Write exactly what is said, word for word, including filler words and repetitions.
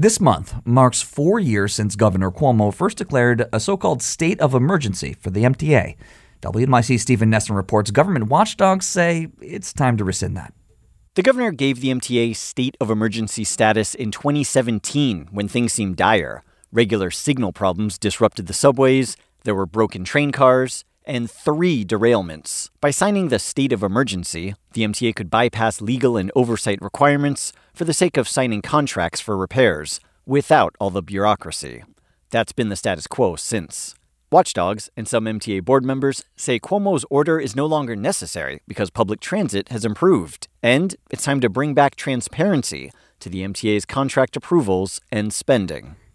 This month marks four years since Governor Cuomo first declared a so-called state of emergency for the M T A. W N Y C's Stephen Nesson reports government watchdogs say it's time to rescind that. The governor gave the M T A state of emergency status in twenty seventeen when things seemed dire. Regular signal problems disrupted the subways, there were broken train cars, and three derailments. By signing the state of emergency, the M T A could bypass legal and oversight requirements for the sake of signing contracts for repairs, without all the bureaucracy. That's been the status quo since. Watchdogs and some M T A board members say Cuomo's order is no longer necessary because public transit has improved, and it's time to bring back transparency to the M T A's contract approvals and spending.